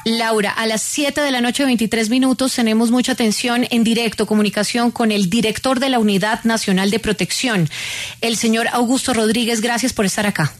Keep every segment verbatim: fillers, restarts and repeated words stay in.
Laura, a las siete de la noche, veintitrés minutos, tenemos mucha atención en directo, comunicación con el director de la Unidad Nacional de Protección, el señor Augusto Rodríguez. Gracias por estar acá.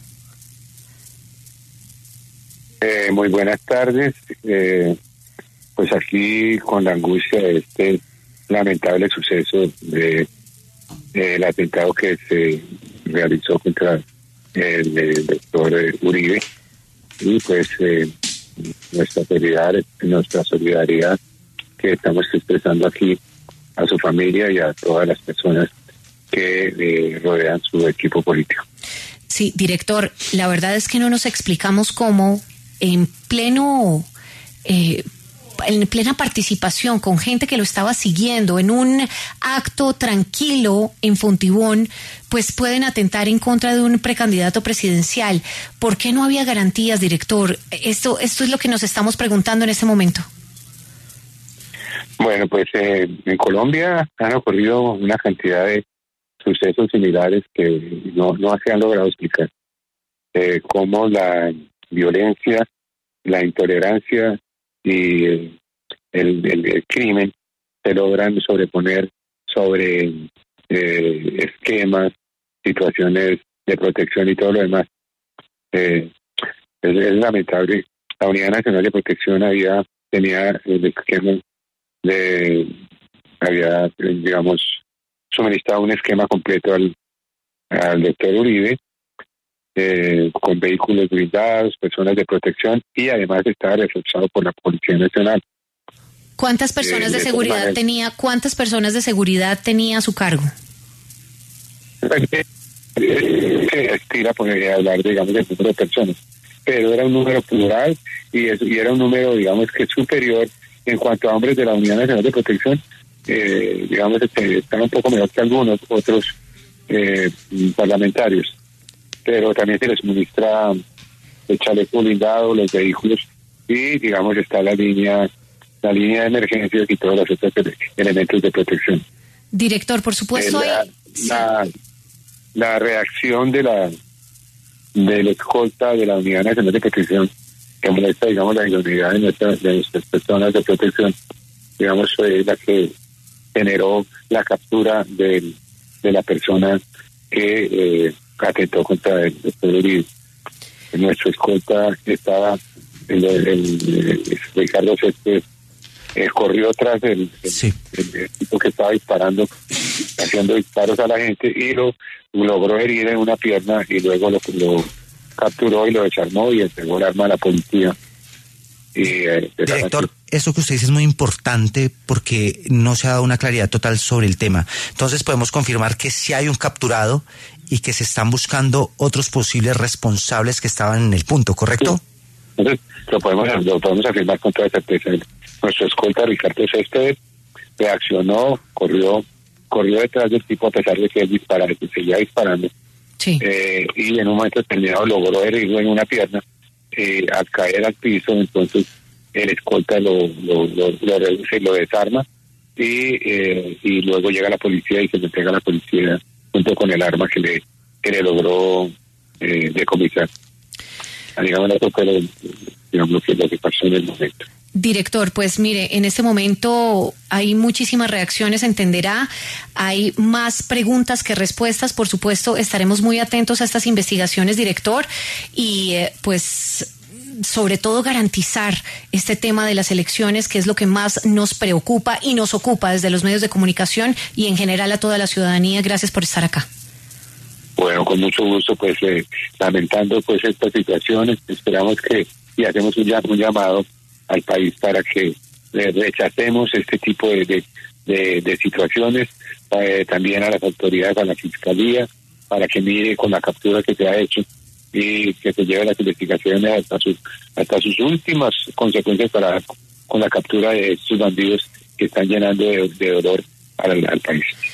Eh, muy buenas tardes. Eh, pues aquí con la angustia de este lamentable suceso de, de el atentado que se realizó contra el, el doctor Uribe, y pues eh, nuestra solidaridad, nuestra solidaridad que estamos expresando aquí a su familia y a todas las personas que eh, rodean su equipo político. Sí, director, la verdad es que no nos explicamos cómo en pleno eh, en plena participación con gente que lo estaba siguiendo en un acto tranquilo en Fontibón, pues pueden atentar en contra de un precandidato presidencial. ¿Por qué no había garantías, director? Esto, esto es lo que nos estamos preguntando en este momento. Bueno, pues eh, en Colombia han ocurrido una cantidad de sucesos similares que no, no se han logrado explicar. Eh, cómo la violencia, la intolerancia y el, el, el crimen se logran sobreponer sobre eh, esquemas, situaciones de protección y todo lo demás. Eh, es, es lamentable. La Unidad Nacional de Protección había tenía el esquema de había digamos suministrado un esquema completo al, al doctor Uribe, Eh, con vehículos blindados, personas de protección, y además estaba reforzado por la Policía Nacional. ¿Cuántas personas eh, de, de seguridad tenía? ¿Cuántas personas de seguridad tenía a su cargo? Se estira por hablar, digamos, del número de personas, pero era un número plural y, es, y era un número, digamos, que superior en cuanto a hombres de la Unidad Nacional de Protección. Eh, digamos, este, están un poco mejor que algunos otros eh, parlamentarios. Pero también se les suministra el chaleco blindado, los vehículos, y digamos está la línea la línea de emergencias y todos los otros elementos de protección. Director, por supuesto, la, hay... la, la reacción de la de la escolta de la Unidad Nacional de Protección, que muestra, digamos, la idoneidad de nuestras, de nuestras personas de protección, digamos, fue la que generó la captura de, de la persona que eh, atentó contra el doctor Uribe. Nuestro escolta estaba, el, el, el, el Ricardo Céspedes, eh, corrió tras el, el, sí. el, el tipo que estaba disparando, haciendo disparos a la gente, y lo logró herir en una pierna, y luego lo, lo capturó y lo desarmó y entregó el arma a la policía. Y, eh, Director, eso que usted dice es muy importante porque no se ha dado una claridad total sobre el tema. Entonces podemos confirmar que sí hay un capturado y que se están buscando otros posibles responsables que estaban en el punto, ¿correcto? Sí. Entonces lo podemos, lo podemos afirmar con toda certeza. Nuestro escolta Ricardo Céspedes reaccionó, corrió, corrió detrás del tipo a pesar de que él disparaba, que seguía disparando. Sí. Eh, y en un momento determinado logró herirlo en una pierna. Eh, al caer al piso, entonces el escolta lo lo, lo, lo reduce y lo desarma, y eh, y luego llega la policía y se le entrega a la policía junto con el arma que le que le logró eh, decomisar. Digamos, lo que, digamos lo que, lo que pasó en el momento. Director, pues mire, en este momento hay muchísimas reacciones, entenderá, hay más preguntas que respuestas, por supuesto, estaremos muy atentos a estas investigaciones, director, y eh, pues sobre todo garantizar este tema de las elecciones, que es lo que más nos preocupa y nos ocupa desde los medios de comunicación y en general a toda la ciudadanía. Gracias por estar acá. Bueno, con mucho gusto, pues eh, lamentando pues estas situaciones, esperamos que, y hacemos un, un llamado al país para que eh, rechacemos este tipo de, de, de, de situaciones, eh, también a las autoridades, a la Fiscalía, para que mire con la captura que se ha hecho y que se lleve las investigaciones hasta sus, hasta sus últimas consecuencias para con la captura de estos bandidos que están llenando de, de dolor al, al país.